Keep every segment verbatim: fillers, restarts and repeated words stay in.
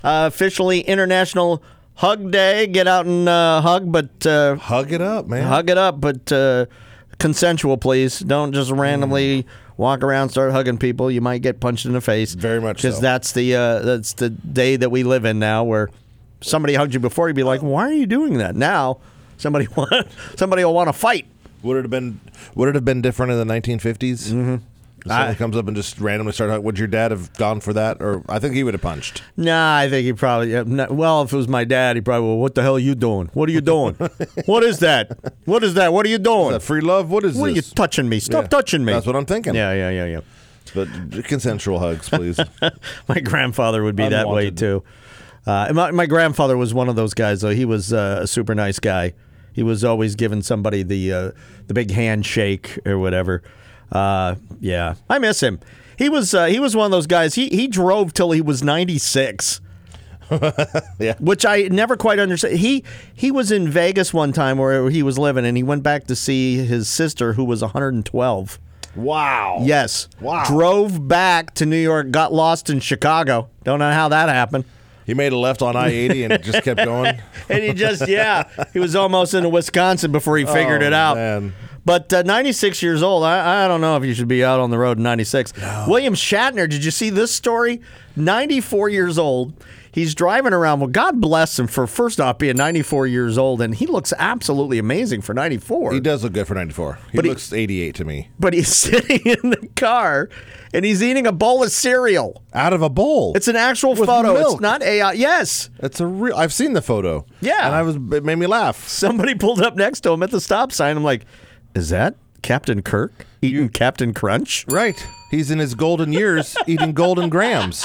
Uh, officially International Hug Day. Get out and uh, hug, but uh, hug it up, man. Hug it up, but uh, consensual, please. Don't just randomly mm. walk around, start hugging people. You might get punched in the face. Very much, because so. that's the uh, that's the day that we live in now, where somebody hugged you before, you'd be like, "Why are you doing that?" Now, somebody want, somebody will want to fight. Would it have been Would it have been different in the nineteen fifties? Mm-hmm. Somebody comes up and just randomly start hugging. Would your dad have gone for that? Or I think he would have punched. Nah, I think he probably. Well, if it was my dad, he probably. Well, what the hell are you doing? What are you doing? What is that? What is that? What are you doing? Is that free love? What is what this? What are you touching me? Stop yeah. touching me. That's what I'm thinking. Yeah, yeah, yeah, yeah. But consensual hugs, please. My grandfather would be Unwanted. that way too. Uh, my, my grandfather was one of those guys, though. He was uh, a super nice guy. He was always giving somebody the uh, the big handshake or whatever. Uh, yeah, I miss him. He was uh, he was one of those guys. He he drove till he was ninety-six. Yeah, which I never quite understood. He he was in Vegas one time where he was living, and he went back to see his sister who was one hundred twelve. Wow. Yes. Wow. Drove back to New York, got lost in Chicago. Don't know how that happened. He made a left on I eighty and just kept going. And he just, yeah, he was almost into Wisconsin before he figured oh, it out. Man. But uh, ninety-six years old, I, I don't know if you should be out on the road in ninety-six. No. William Shatner, did you see this story? ninety-four years old. He's driving around. Well, God bless him for, first off, being ninety-four years old, and he looks absolutely amazing for ninety-four. He does look good for ninety-four. He but looks he, eighty-eight to me. But he's sitting in the car, and he's eating a bowl of cereal. Out of a bowl. It's an actual With photo. milk. It's not A I. Yes. It's a real. I've seen the photo. Yeah. And I was. It made me laugh. Somebody pulled up next to him at the stop sign. I'm like, is that Captain Kirk eating you, Captain Crunch? Right. He's in his golden years eating golden grams.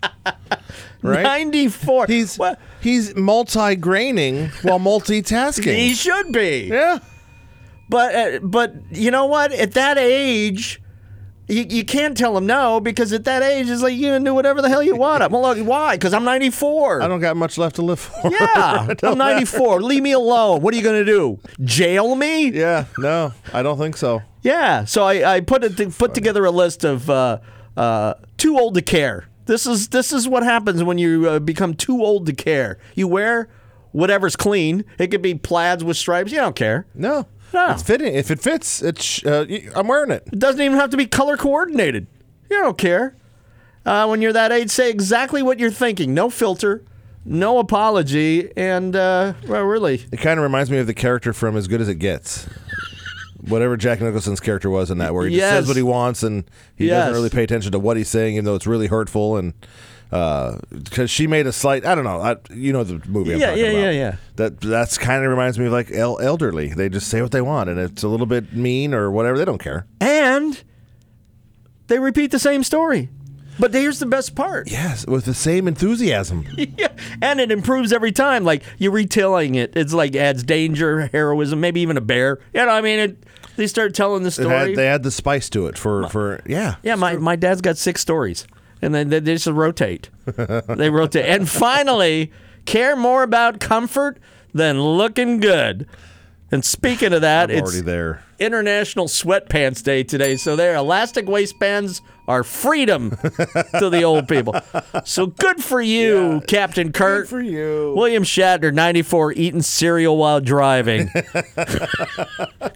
Right? ninety-four. He's what? he's multi-graining while multitasking. He should be. Yeah. But uh, but you know what? At that age, you, you can't tell him no, because at that age, it's like you can do whatever the hell you want. I'm like, why? Because I'm ninety-four. I don't got much left to live for. Yeah, I'm ninety-four. Leave me alone. What are you going to do? Jail me? Yeah, no, I don't think so. Yeah, so I, I put it to, put together a list of uh, uh, too old to care. This is this is what happens when you uh, become too old to care. You wear whatever's clean. It could be plaids with stripes. You don't care. No, no. It's fitting. If it fits, it's. Uh, I'm wearing it. It doesn't even have to be color coordinated. You don't care. Uh, when you're that age, say exactly what you're thinking. No filter, no apology, and uh, well, really, it kind of reminds me of the character from As Good as It Gets. Whatever Jack Nicholson's character was in that, where he yes. just says what he wants and he yes. doesn't really pay attention to what he's saying, even though it's really hurtful. And because uh, she made a slight, I don't know, I, you know the movie I'm yeah, talking yeah, about. Yeah, yeah, yeah. That that's kind of reminds me of like el- elderly. They just say what they want, and it's a little bit mean or whatever. They don't care, and they repeat the same story. But here's the best part. Yes, with the same enthusiasm. Yeah, and it improves every time. Like, you're retelling it. It's like adds danger, heroism, maybe even a bear. You know, I mean, it, they start telling the story. Had, they add the spice to it for, for yeah. Yeah, my, my dad's got six stories, and then they, they just rotate. They rotate. And finally, care more about comfort than looking good. And speaking of that, I'm it's already there. International Sweatpants Day today. So their elastic waistbands are freedom to the old people. So good for you, yeah, Captain Kirk. Good for you. William Shatner, ninety-four, eating cereal while driving.